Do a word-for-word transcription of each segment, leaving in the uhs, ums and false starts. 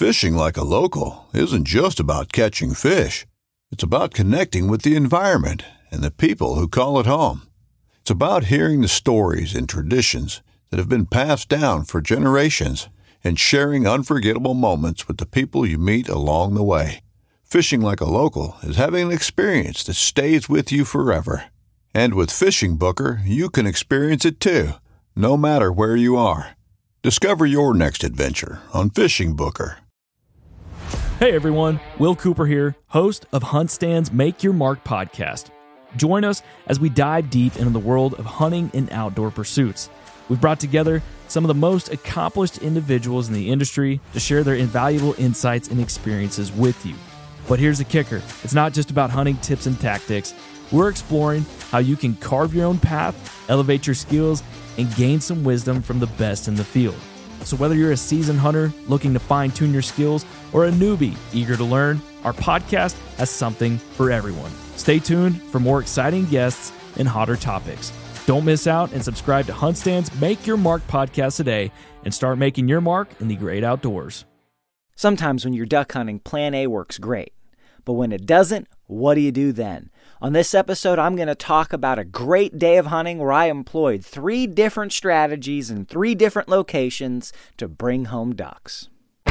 Fishing like a local isn't just about catching fish. It's about connecting with the environment and the people who call it home. It's about hearing the stories and traditions that have been passed down for generations and sharing unforgettable moments with the people you meet along the way. Fishing like a local is having an experience that stays with you forever. And with Fishing Booker, you can experience it too, no matter where you are. Discover your next adventure on Fishing Booker. Hey everyone, Will Cooper here, host of HuntStand's Make Your Mark podcast. Join us as we dive deep into the world of hunting and outdoor pursuits. We've brought together some of the most accomplished individuals in the industry to share their invaluable insights and experiences with you. But here's the kicker. It's not just about hunting tips and tactics. We're exploring how you can carve your own path, elevate your skills, and gain some wisdom from the best in the field. So whether you're a seasoned hunter looking to fine-tune your skills or a newbie eager to learn, our podcast has something for everyone. Stay tuned for more exciting guests and hotter topics. Don't miss out and subscribe to HuntStand's Make Your Mark podcast today and start making your mark in the great outdoors. Sometimes when you're duck hunting, Plan A works great. But when it doesn't, what do you do then? On this episode, I'm going to talk about a great day of hunting where I employed three different strategies in three different locations to bring home ducks.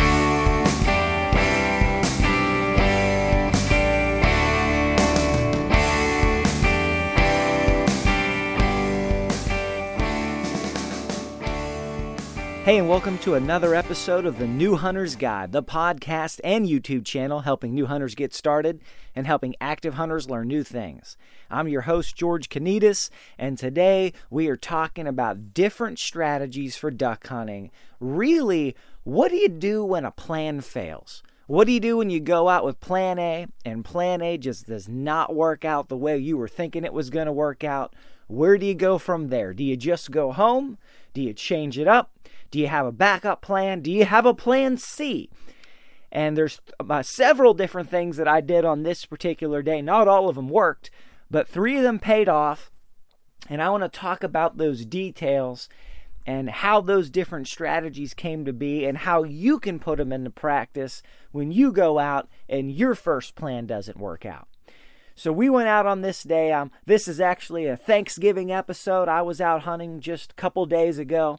Hey, and welcome to another episode of the New Hunter's Guide, the podcast and YouTube channel helping new hunters get started and helping active hunters learn new things. I'm your host, George Kanitas, and today we are talking about different strategies for duck hunting. Really, what do you do when a plan fails? What do you do when you go out with Plan A and Plan A just does not work out the way you were thinking it was going to work out? Where do you go from there? Do you just go home? Do you change it up? Do you have a backup plan? Do you have a plan C? And there's uh, several different things that I did on this particular day. Not all of them worked, but three of them paid off. And I want to talk about those details and how those different strategies came to be and how you can put them into practice when you go out and your first plan doesn't work out. So we went out on this day. Um, this is actually a Thanksgiving episode. I was out hunting just a couple days ago.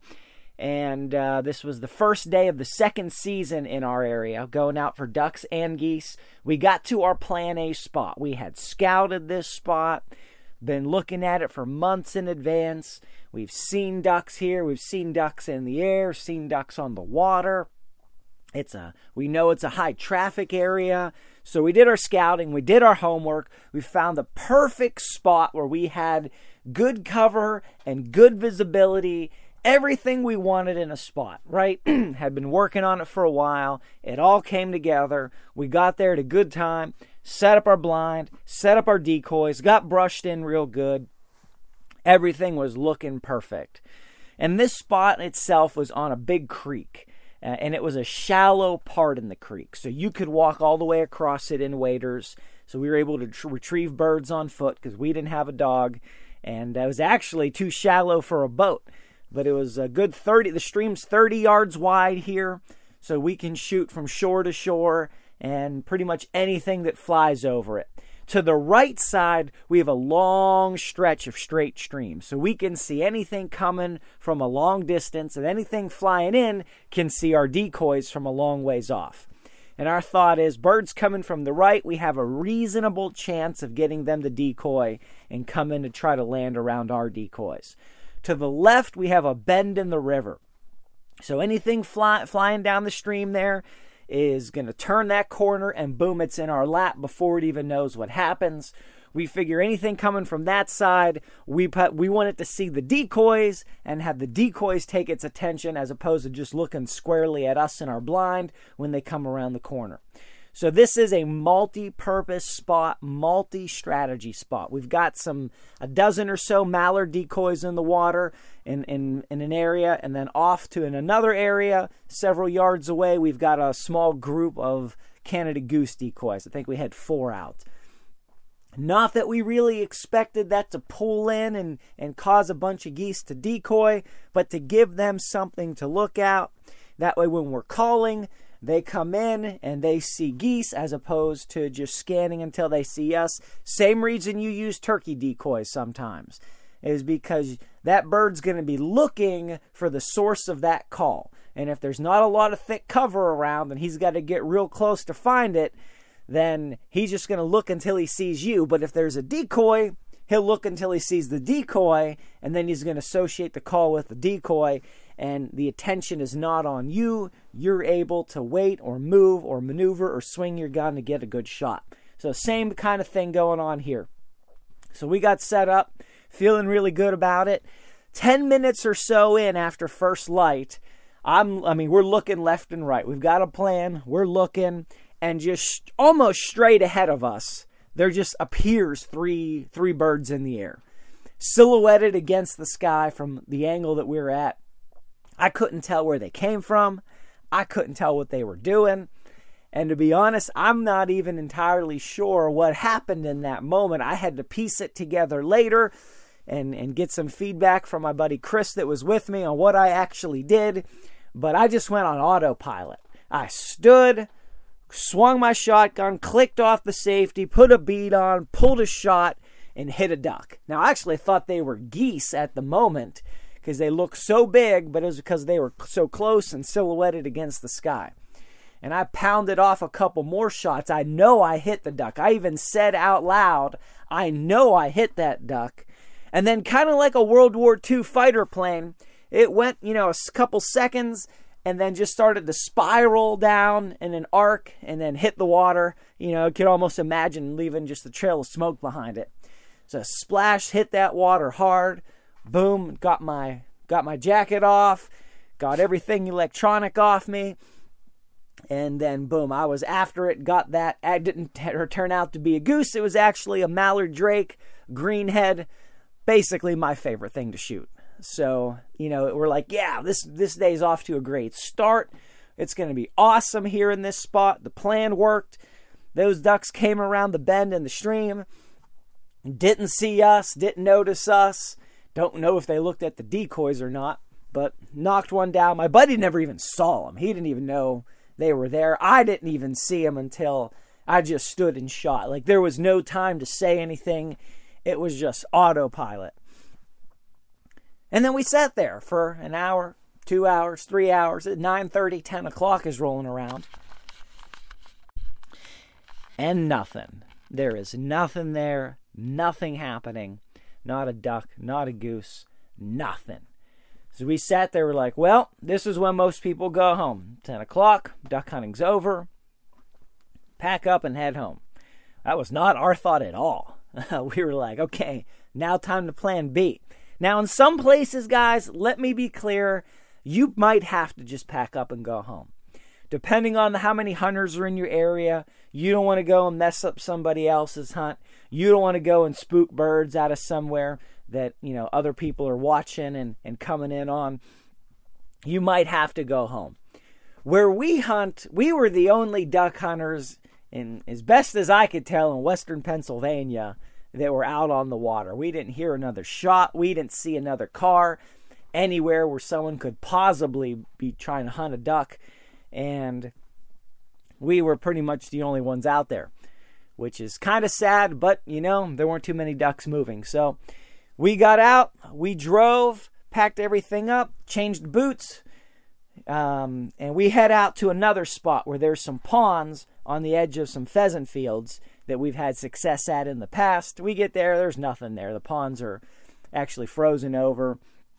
And uh, this was the first day of the second season in our area, going out for ducks and geese. We got to our Plan A spot. We had scouted this spot, been looking at it for months in advance. We've seen ducks here. We've seen ducks in the air, seen ducks on the water. It's a, we know it's a high traffic area. So we did our scouting. We did our homework. We found the perfect spot where we had good cover and good visibility. Everything we wanted in a spot, right? Had been working on it for a while. It all came together. We got there at a good time, set up our blind, set up our decoys, got brushed in real good. Everything was looking perfect. And this spot itself was on a big creek, uh, and it was a shallow part in the creek. So you could walk all the way across it in waders. So we were able to tr- retrieve birds on foot because we didn't have a dog. And it was actually too shallow for a boat. But it was a good thirty, the stream's thirty yards wide here, so we can shoot from shore to shore and pretty much anything that flies over it. To the right side, we have a long stretch of straight stream, so we can see anything coming from a long distance, and anything flying in can see our decoys from a long ways off. And our thought is, birds coming from the right, we have a reasonable chance of getting them to decoy and come in to try to land around our decoys. To the left, we have a bend in the river. So anything fly, flying down the stream there is going to turn that corner and boom, it's in our lap before it even knows what happens. We figure anything coming from that side, we put, we want it to see the decoys and have the decoys take its attention as opposed to just looking squarely at us in our blind when they come around the corner. So this is a multi-purpose spot, multi-strategy spot. We've got some, a dozen or so mallard decoys in the water in, in, in an area, and then off to in another area, several yards away, we've got a small group of Canada goose decoys. I think we had four out. Not that we really expected that to pull in and, and cause a bunch of geese to decoy, but to give them something to look at. That way when we're calling, They come in and they see geese as opposed to just scanning until they see us. Same reason you use turkey decoys sometimes, is because that bird's going to be looking for the source of that call. And if there's not a lot of thick cover around and he's got to get real close to find it, then he's just going to look until he sees you. But if there's a decoy, he'll look until he sees the decoy, and then he's going to associate the call with the decoy, and the attention is not on you. You're able to wait or move or maneuver or swing your gun to get a good shot. So same kind of thing going on here. So we got set up, feeling really good about it. Ten minutes or so in after first light, I'm, I mean, we're looking left and right. We've got a plan. We're looking, and just almost straight ahead of us, there just appears three three birds in the air, silhouetted against the sky from the angle that we were at. I couldn't tell where they came from. I couldn't tell what they were doing. And to be honest, I'm not even entirely sure what happened in that moment. I had to piece it together later and, and get some feedback from my buddy Chris that was with me on what I actually did. But I just went on autopilot. I stood, swung my shotgun, clicked off the safety, put a bead on, pulled a shot, and hit a duck. Now, I actually thought they were geese at the moment because they looked so big, but it was because they were so close and silhouetted against the sky. And I pounded off a couple more shots. I know I hit the duck. I even said out loud, I know I hit that duck. And then kind of like a World War Two fighter plane, it went, you know, a couple seconds and then just started to spiral down in an arc and then hit the water. You know, you could almost imagine leaving just a trail of smoke behind it. So splash, hit that water hard. Boom, got my got my jacket off, got everything electronic off me. And then, boom, I was after it, got that. It didn't t- turn out to be a goose. It was actually a mallard drake, greenhead, basically my favorite thing to shoot. So, you know, we're like, yeah, this, this day's off to a great start. It's going to be awesome here in this spot. The plan worked. Those ducks came around the bend in the stream, didn't see us, didn't notice us. Don't know if they looked at the decoys or not, but knocked one down. My buddy never even saw them. He didn't even know they were there. I didn't even see them until I just stood and shot. Like, there was no time to say anything. It was just autopilot. And then we sat there for an hour, two hours, three hours. At nine thirty, ten o'clock is rolling around. And nothing. There is nothing there. Nothing happening. Not a duck, not a goose, nothing. So we sat there, we're like, well, this is when most people go home. ten o'clock, duck hunting's over. Pack up and head home. That was not our thought at all. We were like, okay, now time to plan B. Now, in some places, guys, let me be clear, you might have to just pack up and go home. Depending on how many hunters are in your area, you don't want to go and mess up somebody else's hunt. You don't want to go and spook birds out of somewhere that, you know, other people are watching and, and coming in on. You might have to go home. Where we hunt, we were the only duck hunters, in, as best as I could tell, in western Pennsylvania that were out on the water. We didn't hear another shot. We didn't see another car anywhere where someone could possibly be trying to hunt a duck. And we were pretty much the only ones out there, which is kind of sad, but, you know, there weren't too many ducks moving. So we got out, we drove, packed everything up, changed boots, um, and we head out to another spot where there's some ponds on the edge of some pheasant fields that we've had success at in the past. We get there, there's nothing there. The ponds are actually frozen over,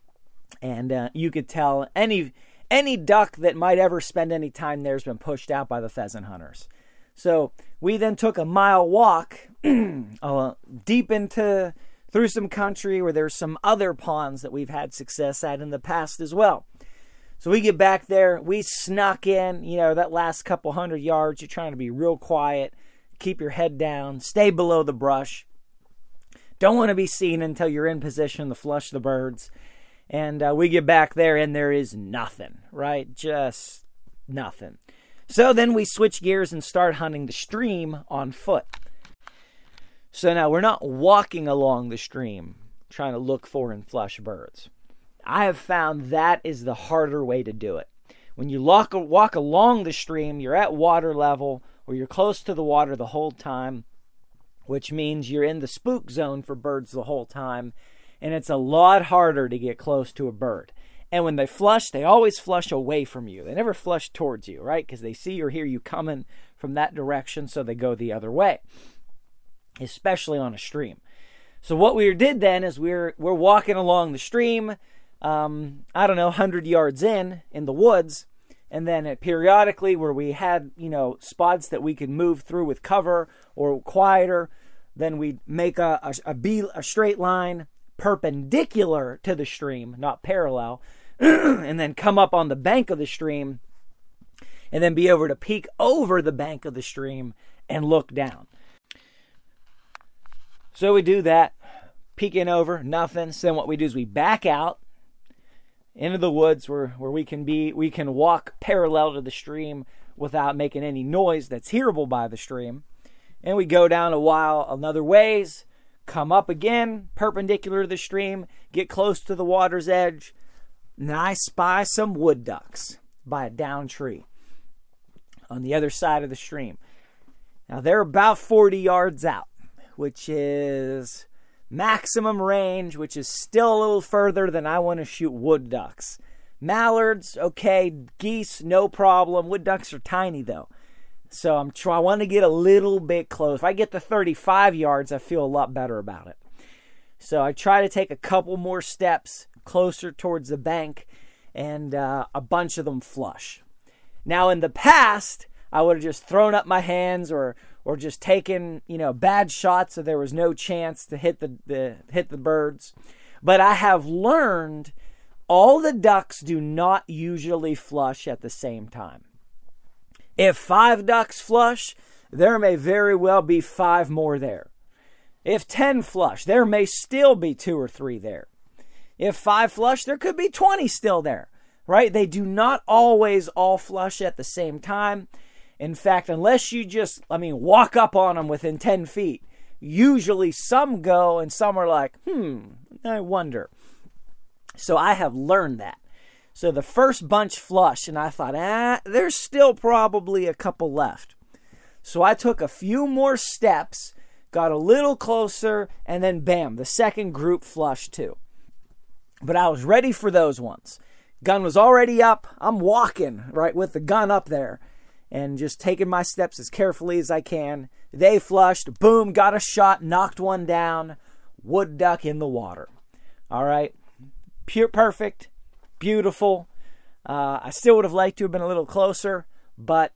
and uh, you could tell any any duck that might ever spend any time there has been pushed out by the pheasant hunters. So we then took a mile walk uh, deep into through some country where there's some other ponds that we've had success at in the past as well. So we get back there, we snuck in, you know, that last couple hundred yards. You're trying to be real quiet, keep your head down, stay below the brush. Don't want to be seen until you're in position to flush the birds. And uh, we get back there and there is nothing, right? Just nothing. So then we switch gears and start hunting the stream on foot. So now we're not walking along the stream trying to look for and flush birds. I have found that is the harder way to do it. When you walk, walk along the stream, you're at water level, or you're close to the water the whole time, which means you're in the spook zone for birds the whole time, and it's a lot harder to get close to a bird. And when they flush, they always flush away from you. They never flush towards you, right? Because they see or hear you coming from that direction, so they go the other way, especially on a stream. So what we did then is we're we're walking along the stream, um, I don't know, one hundred yards in, in the woods, and then it, periodically where we had, you know, spots that we could move through with cover or quieter, then we'd make a, a, a, B, a straight line perpendicular to the stream, not parallel, and then come up on the bank of the stream, and then be able to peek over the bank of the stream and look down. So we do that, peeking over, nothing. So then what we do is we back out into the woods where, where we can be, we can walk parallel to the stream without making any noise that's hearable by the stream. And we go down a while another ways, come up again, perpendicular to the stream, get close to the water's edge, and I spy some wood ducks by a down tree on the other side of the stream. Now they're about forty yards out, which is maximum range, which is still a little further than I want to shoot wood ducks. Mallards, okay. Geese, no problem. Wood ducks are tiny though. So I'm try, I want to get a little bit close. If I get to thirty-five yards, I feel a lot better about it. So I try to take a couple more steps closer towards the bank, and uh, a bunch of them flush. Now in the past, I would have just thrown up my hands or or just taken, you know, bad shots so there was no chance to hit the, the hit the birds. But I have learned all the ducks do not usually flush at the same time. If five ducks flush, there may very well be five more there. If ten flush, there may still be two or three there. If five flush, there could be twenty still there, right? They do not always all flush at the same time. In fact, unless you just, I mean, walk up on them within ten feet, usually some go and some are like, hmm, I wonder. So I have learned that. So the first bunch flushed, and I thought, ah, there's still probably a couple left. So I took a few more steps, got a little closer, and then bam, the second group flushed too. But I was ready for those ones. Gun was already up. I'm walking, right, with the gun up there, and just taking my steps as carefully as I can. They flushed, boom, got a shot, knocked one down, wood duck in the water. All right, pure perfect. Beautiful. Uh, I still would have liked to have been a little closer, but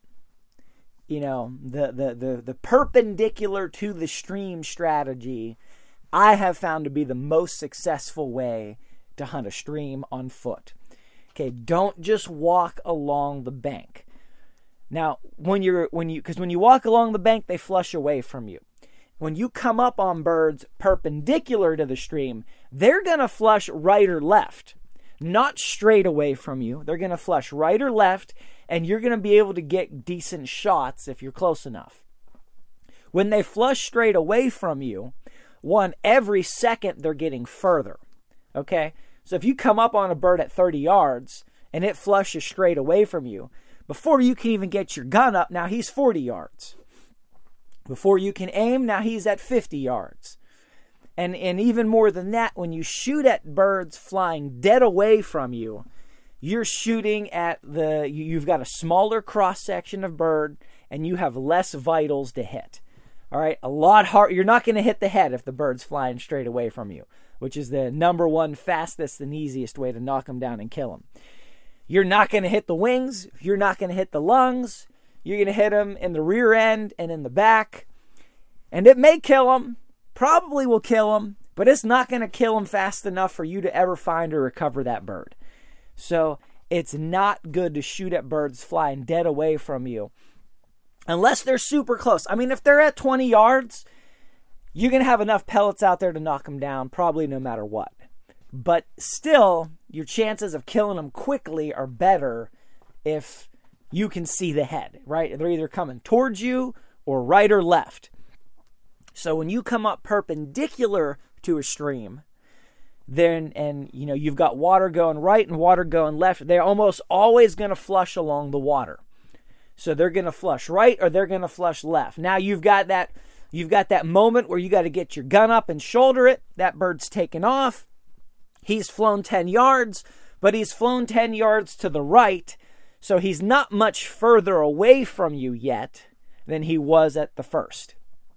you know, the, the the the perpendicular to the stream strategy, I have found to be the most successful way to hunt a stream on foot. Okay, don't just walk along the bank. Now, when you're when you because when you walk along the bank, they flush away from you. When you come up on birds perpendicular to the stream, they're gonna flush right or left. Not straight away from you. They're going to flush right or left, and you're going to be able to get decent shots if you're close enough. When they flush straight away from you, one, every second they're getting further. Okay? So if you come up on a bird at thirty yards, and it flushes straight away from you, before you can even get your gun up, now he's forty yards. Before you can aim, now he's at fifty yards. And and even more than that, when you shoot at birds flying dead away from you, you're shooting at the, you've got a smaller cross-section of bird, and you have less vitals to hit. All right, a lot hard. You're not going to hit the head if the bird's flying straight away from you, which is the number one fastest and easiest way to knock them down and kill them. You're not going to hit the wings. You're not going to hit the lungs. You're going to hit them in the rear end and in the back. And it may kill them. Probably will kill them, but it's not going to kill them fast enough for you to ever find or recover that bird. So it's not good to shoot at birds flying dead away from you unless they're super close. I mean, if they're at twenty yards, you're going to have enough pellets out there to knock them down, probably no matter what. But still, your chances of killing them quickly are better if you can see the head, right? They're either coming towards you or right or left. So when you come up perpendicular to a stream, then and you know you've got water going right and water going left, they're almost always going to flush along the water. So they're going to flush right or they're going to flush left. Now you've got that you've got that moment where you got to get your gun up and shoulder it. That bird's taken off. He's flown ten yards, but he's flown ten yards to the right, so he's not much further away from you yet than he was at the first.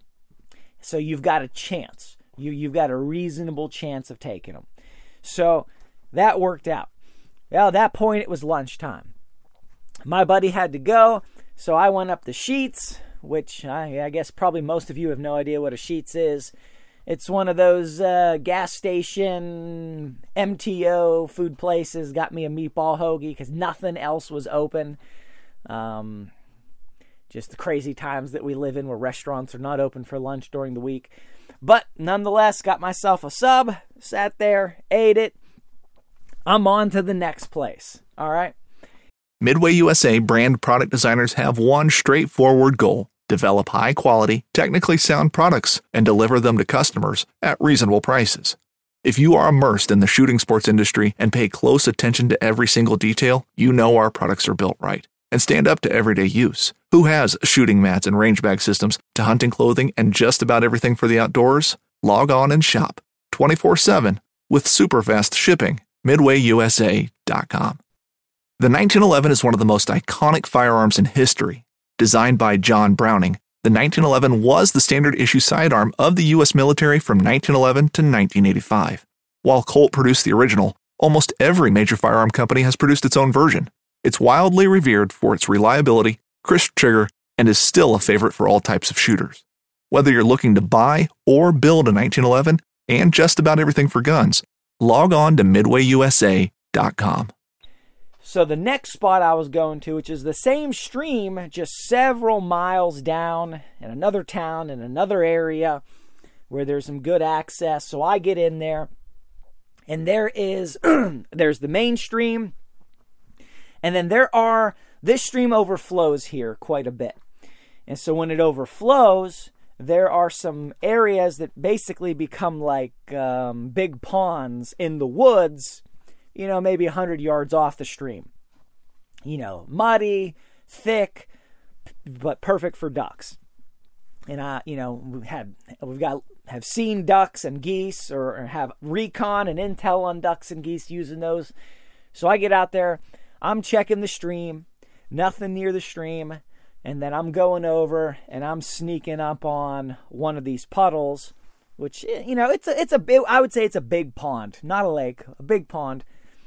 So you've got a chance. You, you've got a reasonable chance of taking him. So that worked out. Well, at that point, it was lunchtime. My buddy had to go, so I went up the Sheetz, which I, I guess probably most of you have no idea what a Sheetz is. It's one of those uh, gas station M T O food places. Got me a meatball hoagie because nothing else was open. Um, just the crazy times that we live in where restaurants are not open for lunch during the week. But nonetheless, got myself a sub, sat there, ate it. I'm on to the next place. All right. Midway U S A brand product designers have one straightforward goal: develop high-quality, technically sound products and deliver them to customers at reasonable prices. If you are immersed in the shooting sports industry and pay close attention to every single detail, you know our products are built right and stand up to everyday use. Who has shooting mats and range bag systems to hunting clothing and just about everything for the outdoors? Log on and shop twenty-four seven with super fast shipping. midway u s a dot com. The nineteen eleven is one of the most iconic firearms in history. Designed by John Browning, the nineteen eleven was the standard issue sidearm of the U S military from nineteen eleven to nineteen eighty-five. While Colt produced the original, almost every major firearm company has produced its own version. It's wildly revered for its reliability, crisp trigger, and is still a favorite for all types of shooters. Whether you're looking to buy or build a nineteen eleven and just about everything for guns, log on to midway u s a dot com. So the next spot I was going to, which is the same stream, just several miles down in another town, in another area where there's some good access. So I get in there, and there is, there's the main stream, and then there are, this stream overflows here quite a bit. And so when it overflows, there are some areas that basically become like um, big ponds in the woods, you know, maybe one hundred yards off the stream. You know, muddy, thick, but perfect for ducks. And I, you know, we've had, we've got, have seen ducks and geese, or, or have recon and intel on ducks and geese using those. So I get out there, I'm checking the stream, nothing near the stream, and then I'm going over and I'm sneaking up on one of these puddles, which, you know, it's a, it's a big, I would say it's a big pond, not a lake, a big pond.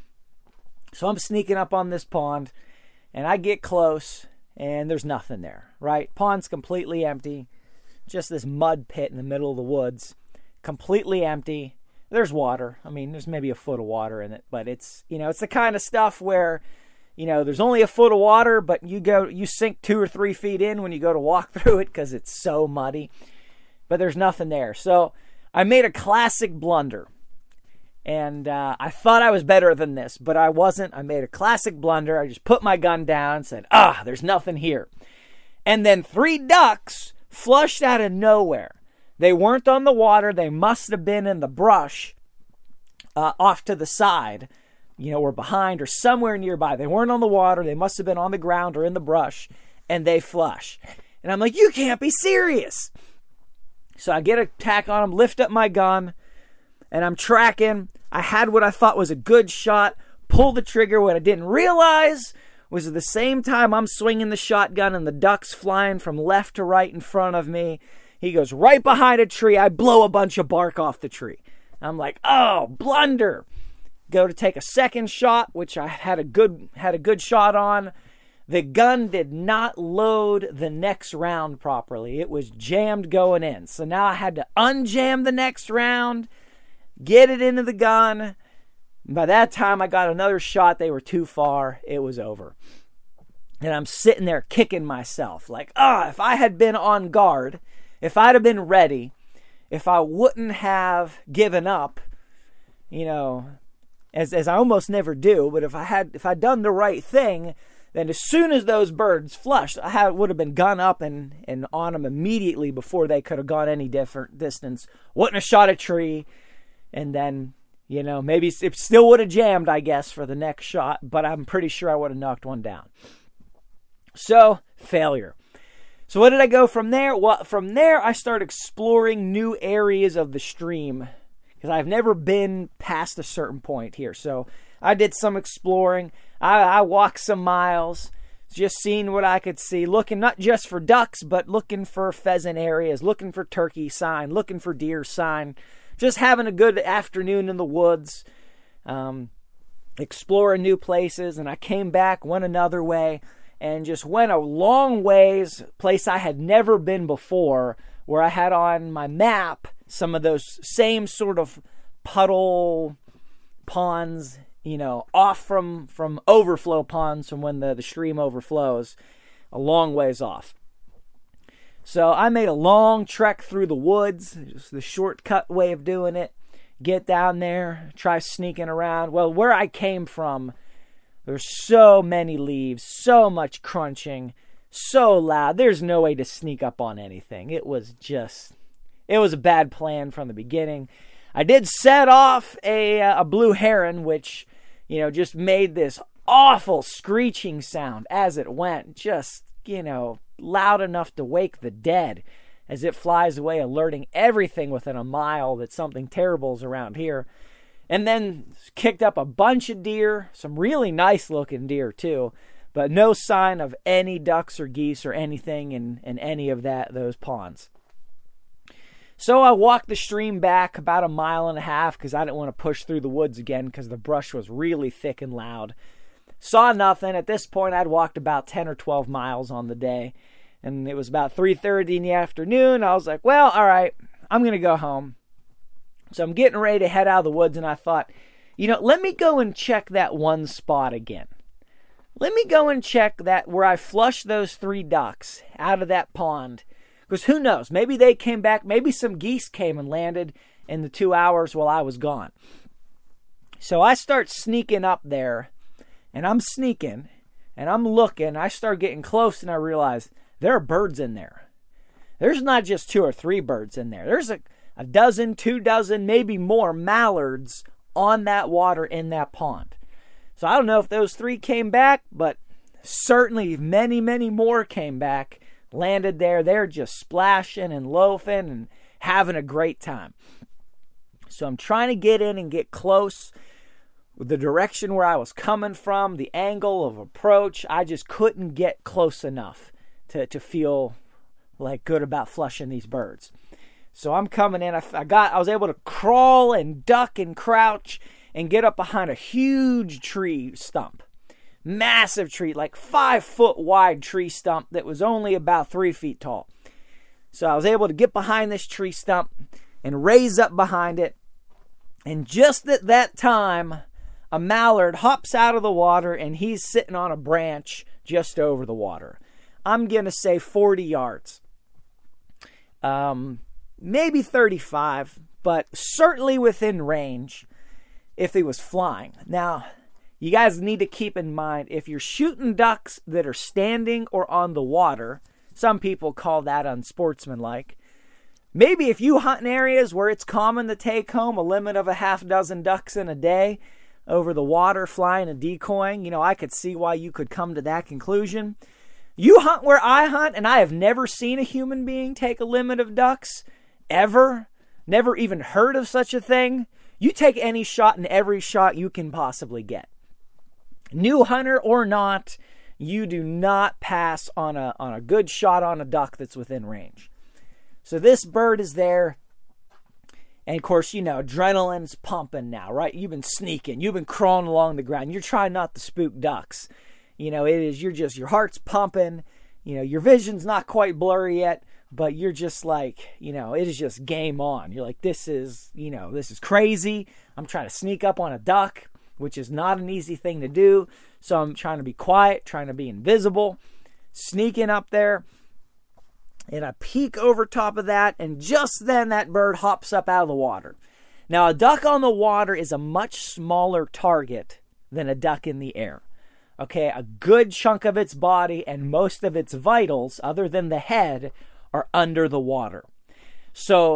So I'm sneaking up on this pond, and I get close, and there's nothing there, right? Pond's completely empty. Just this mud pit in the middle of the woods. Completely empty. There's water. I mean, there's maybe a foot of water in it, but it's, you know, it's the kind of stuff where, you know, there's only a foot of water, but you go, you sink two or three feet in when you go to walk through it because it's so muddy. But there's nothing there. So I made a classic blunder. And uh, I thought I was better than this, but I wasn't. I made a classic blunder. I just put my gun down and said, ah, there's nothing here. And then three ducks flushed out of nowhere. They weren't on the water. They must have been in the brush uh, off to the side, you know, or behind or somewhere nearby. They weren't on the water. They must have been on the ground or in the brush, and they flush. And I'm like, you can't be serious. So I get a tack on them, lift up my gun, and I'm tracking. I had what I thought was a good shot, pull the trigger. What I didn't realize was at the same time I'm swinging the shotgun and the duck's flying from left to right in front of me. He goes right behind a tree. I blow a bunch of bark off the tree. I'm like, oh, blunder. Go to take a second shot, which I had a good had a good shot on. The gun did not load the next round properly. It was jammed going in. So now I had to unjam the next round, get it into the gun. By that time, I got another shot. They were too far. It was over. And I'm sitting there kicking myself. Like, ah, oh, if I had been on guard, if I'd have been ready, if I wouldn't have given up, you know, as as I almost never do, but if I had if I'd done the right thing, then as soon as those birds flushed, I had, would have been gun up and, and on them immediately before they could have gone any different distance. Wouldn't have shot a tree. And then, You know, maybe it still would have jammed, I guess, for the next shot, but I'm pretty sure I would have knocked one down. So, failure. So what did I go from there? Well, from there, I started exploring new areas of the stream because I've never been past a certain point here. So I did some exploring. I, I walked some miles, just seeing what I could see, looking not just for ducks, but looking for pheasant areas, looking for turkey sign, looking for deer sign, just having a good afternoon in the woods, um, exploring new places. And I came back, went another way, and just went a long ways, place I had never been before, where I had on my map some of those same sort of puddle ponds, you know, off from, from overflow ponds from when the, the stream overflows, a long ways off. So I made a long trek through the woods, just the shortcut way of doing it. Get down there, try sneaking around. Well, where I came from, there's so many leaves, so much crunching, so loud. There's no way to sneak up on anything. It was just, it was a bad plan from the beginning. I did set off a, a blue heron, which, you know, just made this awful screeching sound as it went. Just, you know, loud enough to wake the dead as it flies away, alerting everything within a mile that something terrible is around here. And then kicked up a bunch of deer, some really nice looking deer too, but no sign of any ducks or geese or anything in, in any of that those ponds. So I walked the stream back about a mile and a half because I didn't want to push through the woods again because the brush was really thick and loud. Saw nothing. At this point, I'd walked about ten or twelve miles on the day, and it was about three thirty in the afternoon. I was like, well, all right, I'm going to go home. So I'm getting ready to head out of the woods, and I thought, you know, let me go and check that one spot again. Let me go and check that where I flushed those three ducks out of that pond. Because who knows, maybe they came back, maybe some geese came and landed in the two hours while I was gone. So I start sneaking up there, and I'm sneaking, and I'm looking. I start getting close, and I realize there are birds in there. There's not just two or three birds in there. There's a, a dozen, two dozen, maybe more mallards on that water in that pond. So I don't know if those three came back, but certainly many, many more came back, landed there. They're just splashing and loafing and having a great time. So I'm trying to get in and get close with the direction where I was coming from, the angle of approach. I just couldn't get close enough to, to feel like good about flushing these birds. So I'm coming in. I, I got. I was able to crawl and duck and crouch and get up behind a huge tree stump. Massive tree, like five foot wide tree stump that was only about three feet tall. So I was able to get behind this tree stump and raise up behind it. And just at that time, a mallard hops out of the water and he's sitting on a branch just over the water. I'm going to say forty yards. Um, maybe thirty-five, but certainly within range if he was flying. Now, you guys need to keep in mind, if you're shooting ducks that are standing or on the water, some people call that unsportsmanlike. Maybe if you hunt in areas where it's common to take home a limit of a half dozen ducks in a day over the water, flying and decoying, you know, I could see why you could come to that conclusion. You hunt where I hunt, and I have never seen a human being take a limit of ducks, ever. Never even heard of such a thing. You take any shot and every shot you can possibly get. New hunter or not, you do not pass on a on a good shot on a duck that's within range. So this bird is there. And of course, you know, adrenaline's pumping now, right? You've been sneaking. You've been crawling along the ground. You're trying not to spook ducks. You know, it is, you're just, your heart's pumping. You know, your vision's not quite blurry yet, but you're just like, you know, it is just game on. You're like, this is, you know, this is crazy. I'm trying to sneak up on a duck, which is not an easy thing to do. So I'm trying to be quiet, trying to be invisible, sneaking up there. And I peek over top of that, and just then that bird hops up out of the water. Now, a duck on the water is a much smaller target than a duck in the air. Okay, a good chunk of its body and most of its vitals, other than the head, are under the water. So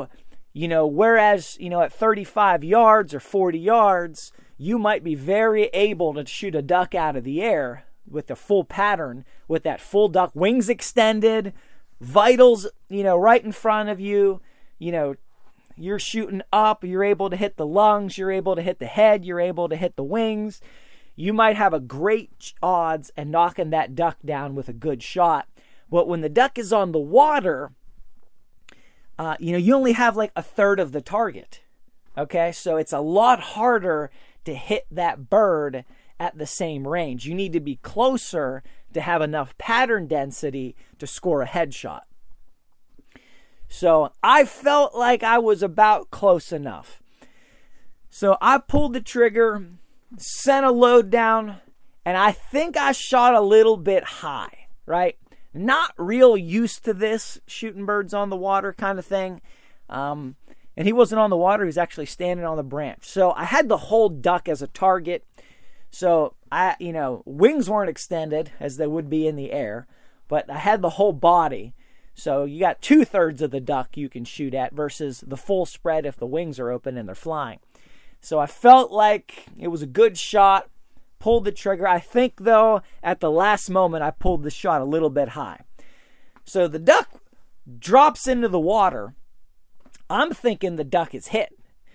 You know, whereas, you know, at thirty-five yards or forty yards, you might be very able to shoot a duck out of the air with the full pattern, with that full duck, wings extended, vitals, you know, right in front of you. You know, you're shooting up, you're able to hit the lungs, you're able to hit the head, you're able to hit the wings. You might have a great odds at knocking that duck down with a good shot. But when the duck is on the water, uh, you know, you only have like a third of the target. Okay, so it's a lot harder to hit that bird at the same range. You need to be closer to have enough pattern density to score a headshot. So I felt like I was about close enough. So I pulled the trigger, sent a load down, and I think I shot a little bit high, right? Not real used to this, shooting birds on the water kind of thing. Um, and he wasn't on the water, he was actually standing on the branch. So I had the whole duck as a target. So I, you know, wings weren't extended as they would be in the air, but I had the whole body. So you got two thirds of the duck you can shoot at versus the full spread if the wings are open and they're flying. So I felt like it was a good shot, pulled the trigger. I think though, at the last moment, I pulled the shot a little bit high. So the duck drops into the water. I'm thinking the duck is hit.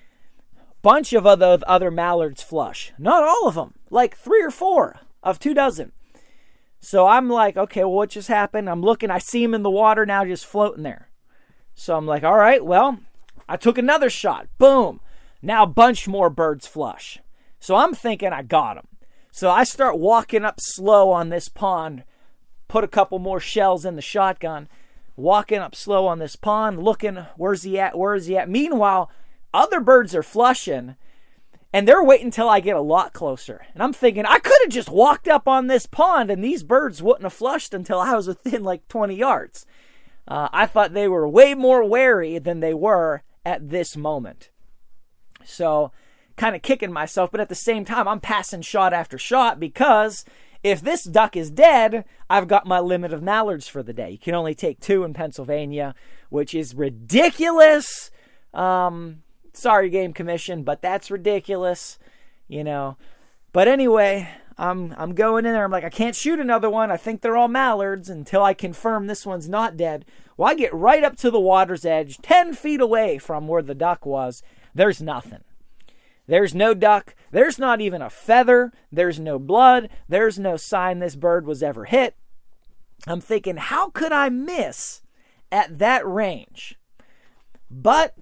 Bunch of other other mallards flush. Not all of them, like three or four of two dozen. So I'm like, okay, well, what just happened? I'm looking, I see him in the water now just floating there. So I'm like, all right, well, I took another shot. Boom. Now a bunch more birds flush. So I'm thinking I got him. So I start walking up slow on this pond, put a couple more shells in the shotgun, walking up slow on this pond, looking, where's he at, where is he at? Meanwhile, other birds are flushing, and they're waiting until I get a lot closer. And I'm thinking, I could have just walked up on this pond, and these birds wouldn't have flushed until I was within like twenty yards. Uh, I thought they were way more wary than they were at this moment. So, kind of kicking myself, but at the same time, I'm passing shot after shot because if this duck is dead, I've got my limit of mallards for the day. You can only take two in Pennsylvania, which is ridiculous. Um... Sorry, Game Commission, but that's ridiculous, you know. But anyway, I'm I'm going in there. I'm like, I can't shoot another one. I think they're all mallards until I confirm this one's not dead. Well, I get right up to the water's edge, ten feet away from where the duck was. There's nothing. There's no duck. There's not even a feather. There's no blood. There's no sign this bird was ever hit. I'm thinking, how could I miss at that range? But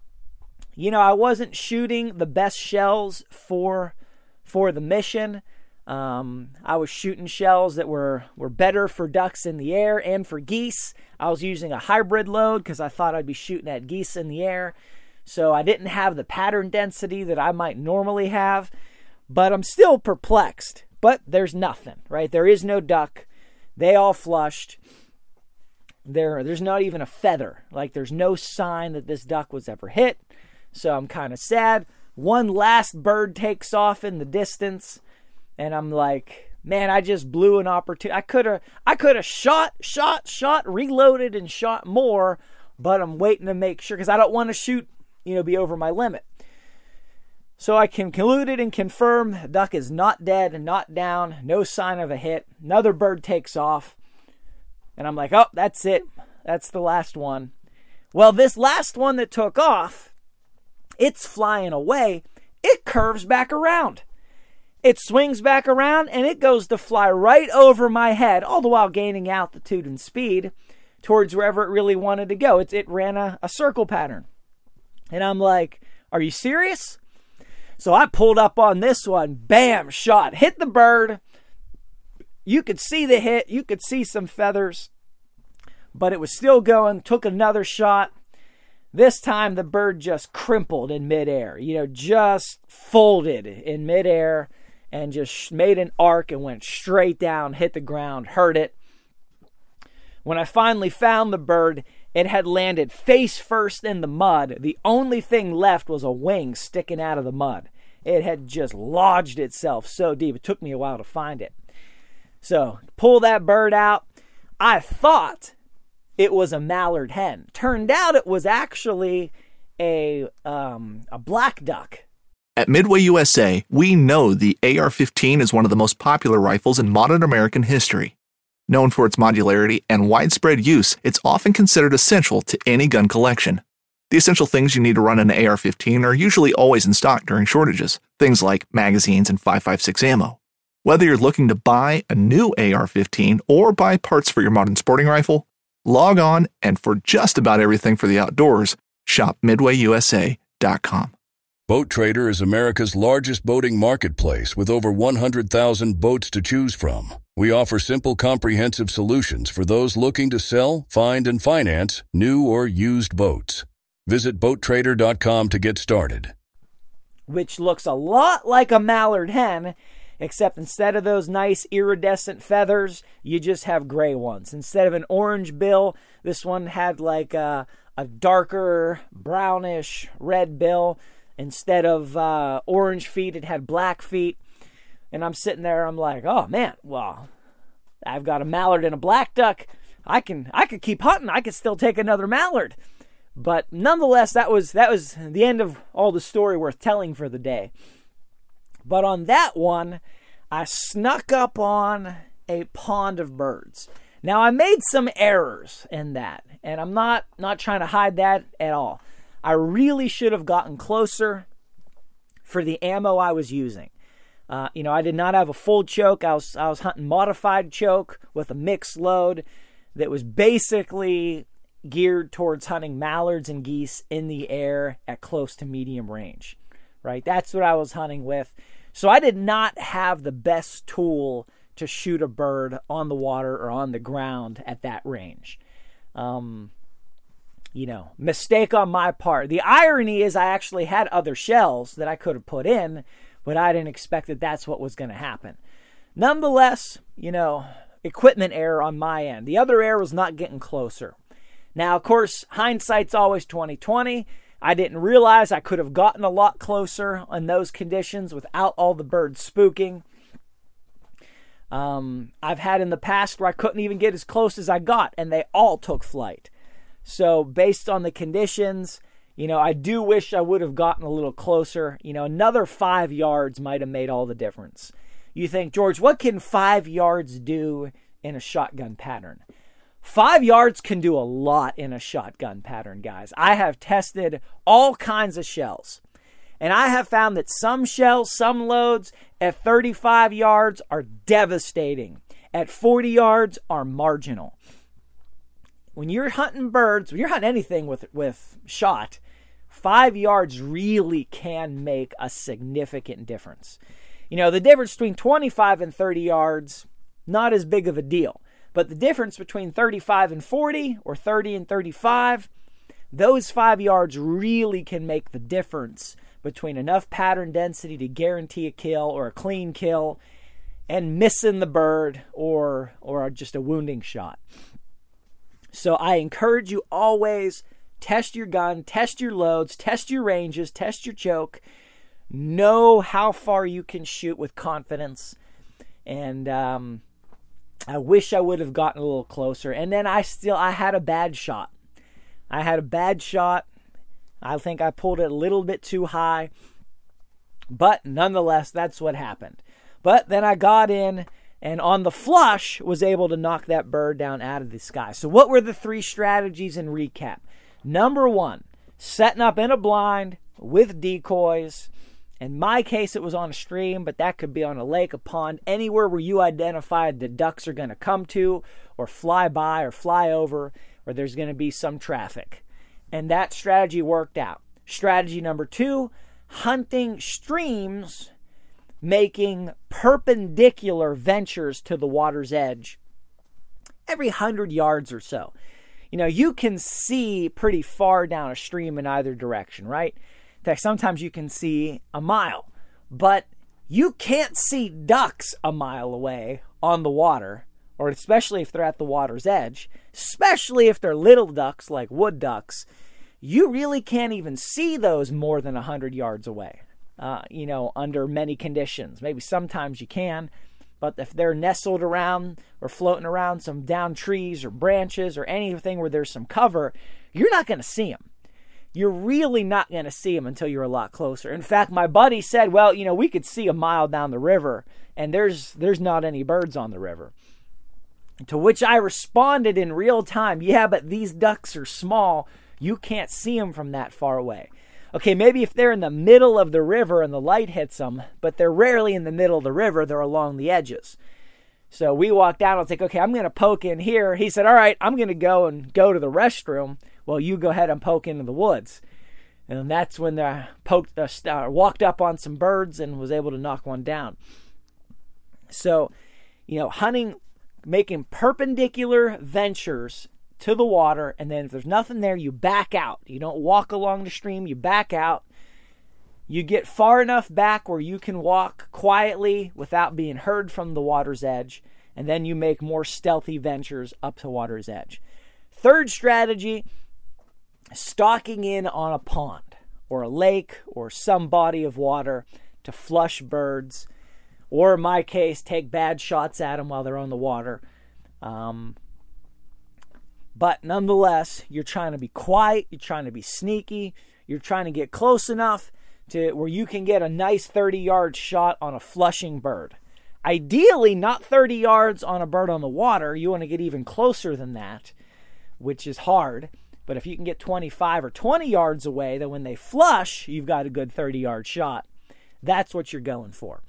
you know, I wasn't shooting the best shells for for the mission. Um, I was shooting shells that were, were better for ducks in the air and for geese. I was using a hybrid load because I thought I'd be shooting at geese in the air. So I didn't have the pattern density that I might normally have. But I'm still perplexed. But there's nothing, right? There is no duck. They all flushed. There, there's not even a feather. Like, there's no sign that this duck was ever hit. So I'm kind of sad. One last bird takes off in the distance, and I'm like, man, I just blew an opportunity. I could have I could have shot, shot, shot, reloaded, and shot more, but I'm waiting to make sure, because I don't want to shoot, you know, be over my limit. So I concluded and confirmed the duck is not dead and not down, no sign of a hit. Another bird takes off, and I'm like, oh, that's it. That's the last one. Well, this last one that took off, it's flying away. It curves back around. It swings back around, and it goes to fly right over my head, all the while gaining altitude and speed towards wherever it really wanted to go. It, it ran a, a circle pattern. And I'm like, are you serious? So I pulled up on this one. Bam, shot. Hit the bird. You could see the hit. You could see some feathers. But it was still going. Took another shot. This time the bird just crimpled in midair, you know, just folded in midair and just made an arc and went straight down, hit the ground, hurt it. When I finally found the bird, it had landed face first in the mud. The only thing left was a wing sticking out of the mud. It had just lodged itself so deep. It took me a while to find it. So, pull that bird out. I thought it was a mallard hen. Turned out it was actually a um, a black duck. At Midway U S A, we know the A R fifteen is one of the most popular rifles in modern American history. Known for its modularity and widespread use, it's often considered essential to any gun collection. The essential things you need to run an A R fifteen are usually always in stock during shortages, things like magazines and five five six ammo. Whether you're looking to buy a new A R fifteen or buy parts for your modern sporting rifle, log on and for just about everything for the outdoors, shop midway u s a dot com. Boat Trader is America's largest boating marketplace with over one hundred thousand boats to choose from. We offer simple, comprehensive solutions for those looking to sell, find, and finance new or used boats. Visit boat trader dot com to get started. Which looks a lot like a mallard hen, except instead of those nice iridescent feathers, you just have gray ones. Instead of an orange bill, this one had like a, a darker brownish red bill. Instead of uh, orange feet, it had black feet. And I'm sitting there, I'm like, oh man, well, I've got a mallard and a black duck. I can I could keep hunting. I could still take another mallard. But nonetheless, that was that was the end of all the story worth telling for the day. But on that one, I snuck up on a pond of birds. Now, I made some errors in that, and I'm not, not trying to hide that at all. I really should have gotten closer for the ammo I was using. Uh, you know, I did not have a full choke. I was I was hunting modified choke with a mixed load that was basically geared towards hunting mallards and geese in the air at close to medium range, right? That's what I was hunting with. So I did not have the best tool to shoot a bird on the water or on the ground at that range. Um, you know, mistake on my part. The irony is I actually had other shells that I could have put in, but I didn't expect that that's what was going to happen. Nonetheless, you know, equipment error on my end. The other error was not getting closer. Now, of course, hindsight's always twenty twenty. I didn't realize I could have gotten a lot closer in those conditions without all the birds spooking. Um, I've had in the past where I couldn't even get as close as I got, and they all took flight. So based on the conditions, you know, I do wish I would have gotten a little closer. You know, another five yards might have made all the difference. You think, George, what can five yards do in a shotgun pattern? Five yards can do a lot in a shotgun pattern, guys. I have tested all kinds of shells. And I have found that some shells, some loads at thirty-five yards are devastating. At forty yards are marginal. When you're hunting birds, when you're hunting anything with, with shot, five yards really can make a significant difference. You know, the difference between twenty-five and thirty yards, not as big of a deal. But the difference between thirty-five and forty or thirty and thirty-five, those five yards really can make the difference between enough pattern density to guarantee a kill or a clean kill and missing the bird or or just a wounding shot. So I encourage you always test your gun, test your loads, test your ranges, test your choke. Know how far you can shoot with confidence. And um, I wish I would have gotten a little closer. And then I still, I had a bad shot. I had a bad shot. I think I pulled it a little bit too high. But nonetheless, that's what happened. But then I got in and on the flush was able to knock that bird down out of the sky. So what were the three strategies in recap? Number one, setting up in a blind with decoys. In my case, it was on a stream, but that could be on a lake, a pond, anywhere where you identified the ducks are going to come to or fly by or fly over, or there's going to be some traffic. And that strategy worked out. Strategy number two, hunting streams, making perpendicular ventures to the water's edge every hundred yards or so. You know, you can see pretty far down a stream in either direction, right? In fact, sometimes you can see a mile, but you can't see ducks a mile away on the water, or especially if they're at the water's edge, especially if they're little ducks like wood ducks. You really can't even see those more than one hundred yards away, uh, you know, under many conditions. Maybe sometimes you can, but if they're nestled around or floating around some down trees or branches or anything where there's some cover, you're not going to see them. you're really not going to see them until you're a lot closer. In fact, my buddy said, well, you know, we could see a mile down the river, and there's there's not any birds on the river. To which I responded in real time, yeah, but these ducks are small. You can't see them from that far away. Okay, maybe if they're in the middle of the river and the light hits them, but they're rarely in the middle of the river, they're along the edges. So we walked out, I was like, okay, I'm going to poke in here. He said, all right, I'm going to go and go to the restroom. Well, you go ahead and poke into the woods. And that's when I poked, uh, walked up on some birds and was able to knock one down. So, you know, hunting, making perpendicular ventures to the water, and then if there's nothing there, you back out. You don't walk along the stream, you back out. You get far enough back where you can walk quietly without being heard from the water's edge, and then you make more stealthy ventures up to water's edge. Third strategy, stalking in on a pond or a lake or some body of water to flush birds, or in my case, take bad shots at them while they're on the water. Um, but nonetheless, you're trying to be quiet, you're trying to be sneaky, you're trying to get close enough to where you can get a nice thirty-yard shot on a flushing bird. Ideally, not thirty yards on a bird on the water. You want to get even closer than that, which is hard. But if you can get twenty-five or twenty yards away, then when they flush, you've got a good thirty-yard shot. That's what you're going for.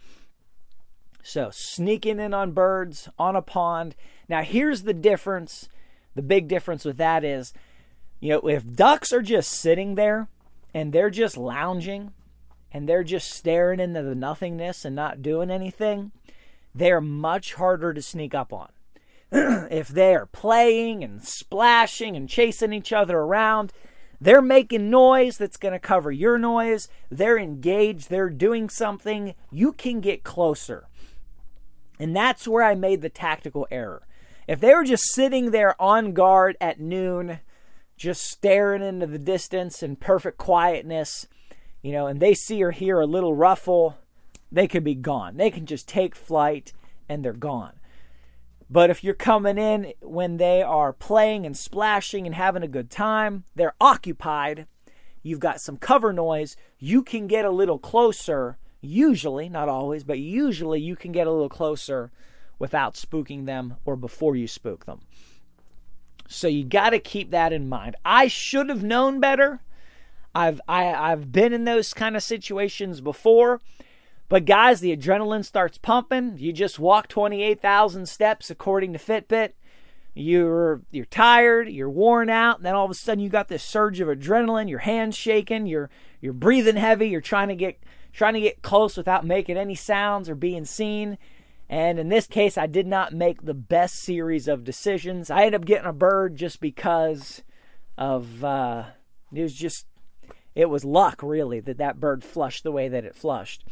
So sneaking in on birds on a pond. Now here's the difference. The big difference with that is, you know, if ducks are just sitting there and they're just lounging and they're just staring into the nothingness and not doing anything, they're much harder to sneak up on. If they're playing and splashing and chasing each other around, they're making noise that's going to cover your noise. They're engaged. They're doing something. You can get closer. And that's where I made the tactical error. If they were just sitting there on guard at noon, just staring into the distance in perfect quietness, you know, and they see or hear a little ruffle, they could be gone. They can just take flight and they're gone. But if you're coming in when they are playing and splashing and having a good time, they're occupied, you've got some cover noise, you can get a little closer. Usually, not always, but usually you can get a little closer without spooking them or before you spook them. So you got to keep that in mind. I should have known better. I've I, I've been in those kind of situations before. But guys, the adrenaline starts pumping. You just walk twenty-eight thousand steps according to Fitbit. You're you're tired, you're worn out, and then all of a sudden you got this surge of adrenaline, your hands shaking, you're you're breathing heavy, you're trying to get trying to get close without making any sounds or being seen. And in this case, I did not make the best series of decisions. I ended up getting a bird just because of, uh, it was just, it was luck, really, that that bird flushed the way that it flushed.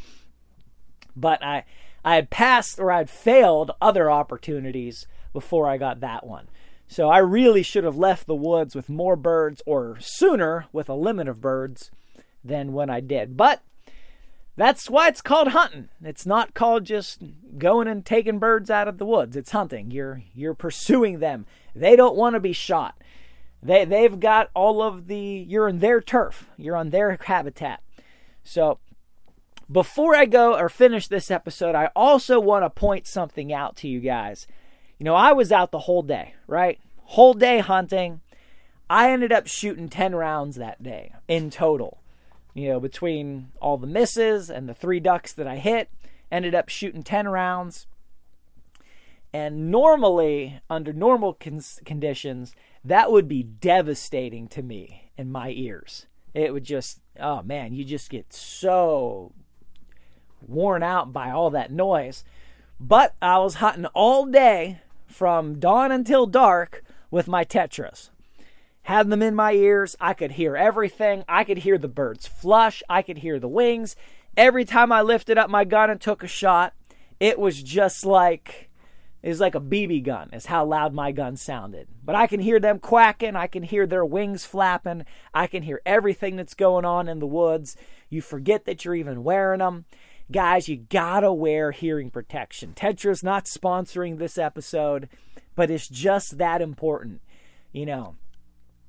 But I, I had passed or I had failed other opportunities before I got that one. So I really should have left the woods with more birds or sooner with a limit of birds than when I did. But that's why it's called hunting. It's not called just going and taking birds out of the woods. It's hunting. You're you're pursuing them. They don't want to be shot. They they've got all of the you're in their turf. You're on their habitat. So before I go or finish this episode, I also want to point something out to you guys. You know, I was out the whole day, right? Whole day hunting. I ended up shooting ten rounds that day in total. You know, between all the misses and the three ducks that I hit, ended up shooting ten rounds. And normally, under normal con- conditions, that would be devastating to me in my ears. It would just, oh man, you just get so worn out by all that noise. But I was hunting all day from dawn until dark with my Tetras. Had them in my ears. I could hear everything. I could hear the birds flush. I could hear the wings. Every time I lifted up my gun and took a shot, it was just like, it was like a B B gun is how loud my gun sounded. But I can hear them quacking. I can hear their wings flapping. I can hear everything that's going on in the woods. You forget that you're even wearing them. Guys, you gotta wear hearing protection. Tetra's not sponsoring this episode, but it's just that important. You know,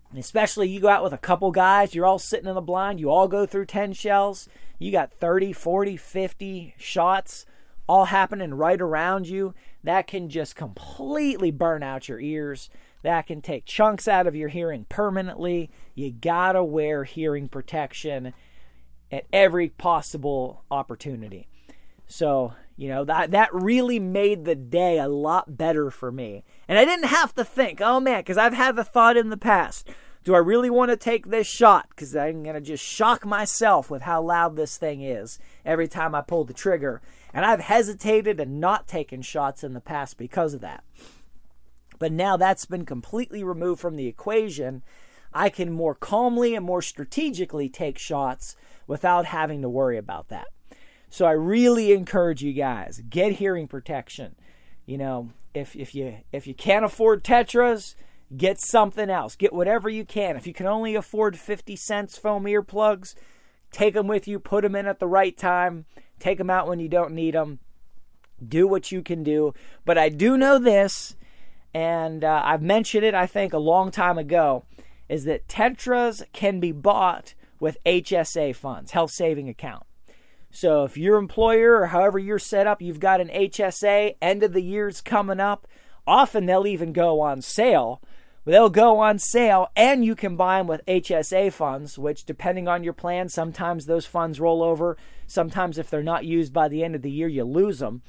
And especially you go out with a couple guys, you're all sitting in the blind, you all go through ten shells, you got thirty, forty, fifty shots all happening right around you. That can just completely burn out your ears. That can take chunks out of your hearing permanently. You gotta wear hearing protection at every possible opportunity. So, you know, that that really made the day a lot better for me. And I didn't have to think, oh man, because I've had the thought in the past, do I really want to take this shot? Because I'm going to just shock myself with how loud this thing is every time I pull the trigger. And I've hesitated and not taken shots in the past because of that. But now that's been completely removed from the equation. I can more calmly and more strategically take shots without having to worry about that. So I really encourage you guys, get hearing protection. You know, if if you if you can't afford Tetras, get something else. Get whatever you can. If you can only afford fifty cents foam earplugs, take them with you, put them in at the right time, take them out when you don't need them. Do what you can do. But I do know this, and uh, I've mentioned it, I think, a long time ago, is that Tetras can be bought with H S A funds, health saving account. So if your employer or however you're set up, you've got an H S A, end of the year's coming up, often they'll even go on sale. They'll go on sale and you can buy them with H S A funds, which depending on your plan, sometimes those funds roll over. Sometimes if they're not used by the end of the year, you lose them.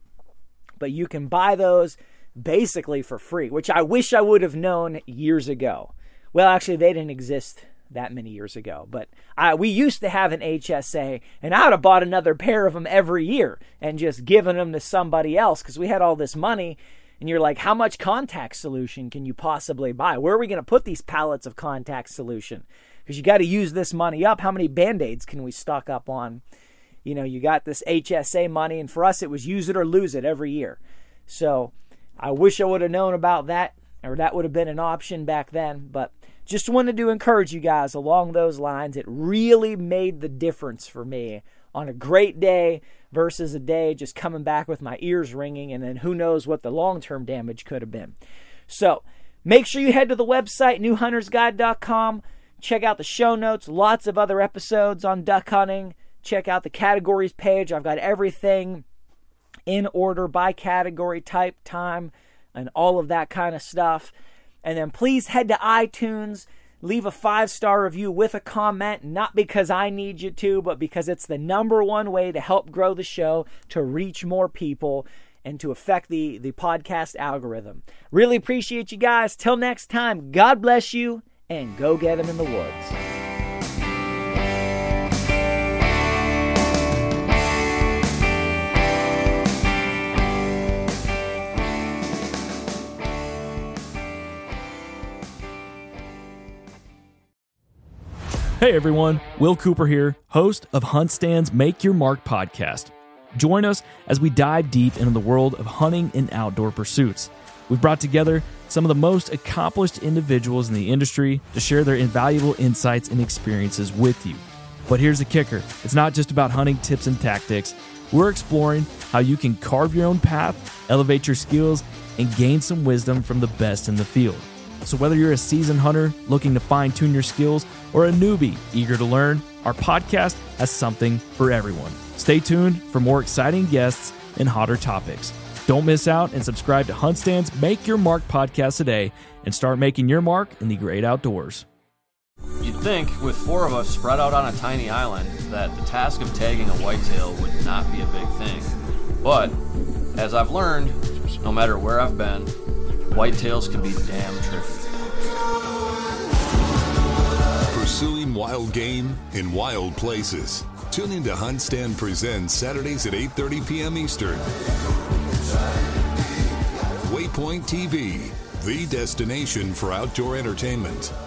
But you can buy those basically for free, which I wish I would have known years ago. Well, actually, they didn't exist that many years ago. But I, we used to have an H S A, and I would have bought another pair of them every year and just given them to somebody else because we had all this money. And you're like, how much contact solution can you possibly buy? Where are we going to put these pallets of contact solution? Because you got to use this money up. How many Band-Aids can we stock up on? You know, you got this H S A money, and for us it was use it or lose it every year. So I wish I would have known about that, or that would have been an option back then. But just wanted to encourage you guys along those lines. It really made the difference for me on a great day versus a day just coming back with my ears ringing, and then who knows what the long-term damage could have been. So make sure you head to the website, new hunters guide dot com. Check out the show notes, lots of other episodes on duck hunting. Check out the categories page. I've got everything in order by category, type, time, and all of that kind of stuff. And then please head to iTunes, leave a five-star review with a comment, not because I need you to, but because it's the number one way to help grow the show, to reach more people, and to affect the, the podcast algorithm. Really appreciate you guys. Till next time, God bless you, and go get them in the woods. Hey everyone, Will Cooper here, host of HuntStand's Make Your Mark podcast. Join us as we dive deep into the world of hunting and outdoor pursuits. We've brought together some of the most accomplished individuals in the industry to share their invaluable insights and experiences with you. But here's the kicker. It's not just about hunting tips and tactics. We're exploring how you can carve your own path, elevate your skills, and gain some wisdom from the best in the field. So whether you're a seasoned hunter looking to fine-tune your skills or a newbie eager to learn, our podcast has something for everyone. Stay tuned for more exciting guests and hotter topics. Don't miss out and subscribe to HuntStand's Make Your Mark podcast today and start making your mark in the great outdoors. You'd think, with four of us spread out on a tiny island, that the task of tagging a whitetail would not be a big thing. But, as I've learned, no matter where I've been, whitetails can be damn tricky. Pursuing wild game in wild places. Tune in to HuntStand Presents Saturdays at eight thirty p.m. Eastern. Waypoint T V, the destination for outdoor entertainment.